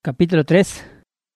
Capítulo 3.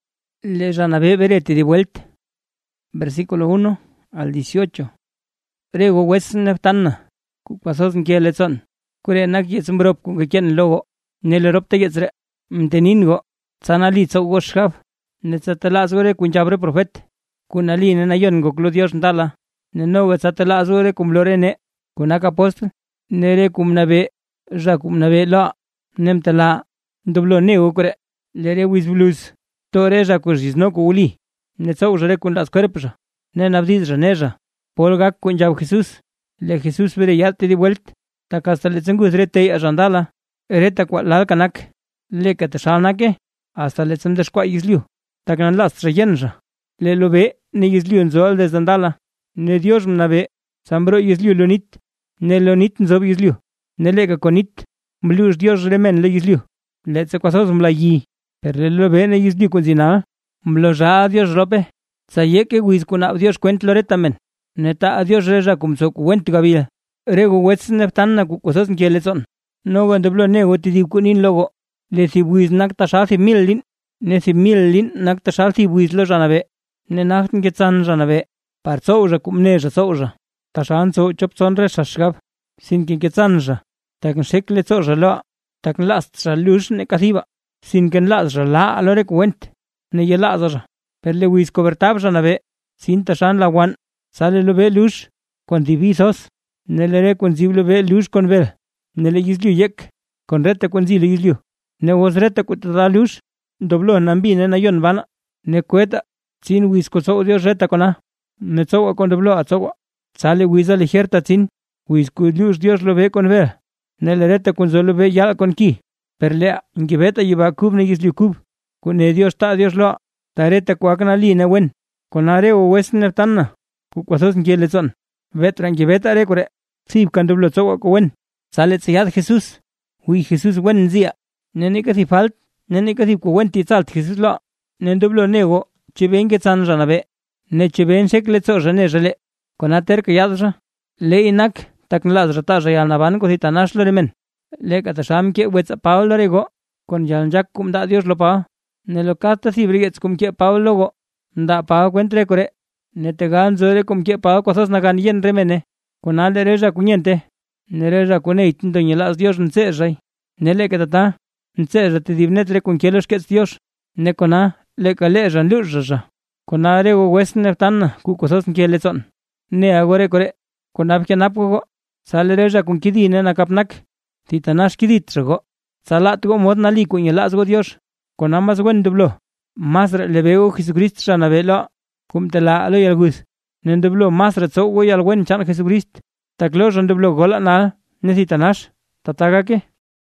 Le Ranabé Berete de vuelta. Versículo 1 al 18. Rego West Neftana. Cupasos en Kielezon. Kure nak yetzumbrop con que quien logo. Nelerop te yetzre. Mteningo. Sanali Zogoshab. Netzatelazure kunchabre profet. Kunali nenayon go Dios ndala. Nenowe Satelazure cum lorene. Kunak apóstol. Nere cum nabe. Jacum nabe la. Nemtala. Doblo neo kure. Lere wizblus. Tore jacuzis no culi. Netzau jare con las cuerpos. Nenabdis reneja. Polga con Jab Jesús. Le Jesús vere yate de vuelta. Takasta le zengus rete a jandala. Reta cual canak. Le catashanake. Hasta le zendes qua isliu. Takan las reyenja. Le lo ve. Ne isliu en zol de zandala. Ne Dios mnabe. Sambro isliu lonit. Ne lonit nzob isliu. Ne lega conit. Mlius Dios remen le isliu. Le tsequasos mlayi. Per lo ve ne isliu cozina. Mloja Dios rope. Saye que wiz con a Dios cuent loretamen. Neta a Dios reja cum so cuent gavida. Rego wets neftan na cosas nkielezon. No cuando blo nego ti di kunin logo. Le si wiz nakta shalti millin. Ne si millin nakta shalti wiz lo janabe. Ne nachten getzan janabe. Par soja cum neja soja. Tashan so chop sonre shashgab. Sin kin getzanja. Taken shekle soja lo. Taken last shalush ne kathiba. Sin ken las la alore cuent. Ne yelaza. Per le wiz cobertab janabe. Sin tashan la wan. Sale lo ve lush. Con divisos. Ne le re con ziblo ve lush con vel. Ne le yizliu yek. Con rete con zile yizliu. Ne was rete kutada lush. Doblo nambine na yon vana. Ne cueta. Sin wiz koso Dios reta kona. Ne tsowa con doblo a tsowa. Sale wiza ligerta sin. Wiz lush Dios lo ve con vel. Ne le rete con zolo ve yal con ki. Per lea, ingibeta yiba kub ne yizliu kub. Kun ne Dios ta Dios lo. Tareta kuakana li ne wen. Con are o wes neftanna. Kukwasos nkielezon. Vetra ingibeta re kore. Sib kandublo tsowa ko wen. Sale tsiyad Jesús. Ui Jesús wen nzia. Nene kasi falt. Nene kasi ko wen tizalt Jesús lo. Nendublo nego. Chiben getzan janabe. Ne chiben shekle tso jane jale. Con ater que yadra. Le inak. Taknlaz rata jayal naban ko hitanash lo remen. Le katasham ke wetsa Pablo rego. Con yaljak kum da Dios lo pa. Ne lo kata si brigets kum ke Pablo go. Nda pa cuentre kore. Ne te gan zore kum ke pa cosas nagan yen remene. Con ale reja kunyente. Ne reja kuneit ndo nyelas Dios nse jay. Ne le katata. Nse jate divnetre kun kelos kets Dios. Ne kona le kale jan lujaja. Kona rego west neftan ku cosas nkelezon. Ne agore kore. Konap ke napgo. Sale reja kun kidi ne nakapnak. Titanash kidit rego. Salat go mod nali kun yelas go Dios. Con ambas buen dublo. Más le veo Jesucristo chanabela. Cum te la alo yalgus. Nendublo más retso go yal buen chan Jesucristo. Taklo jandublo gola na. Necesitanash. Tatagake.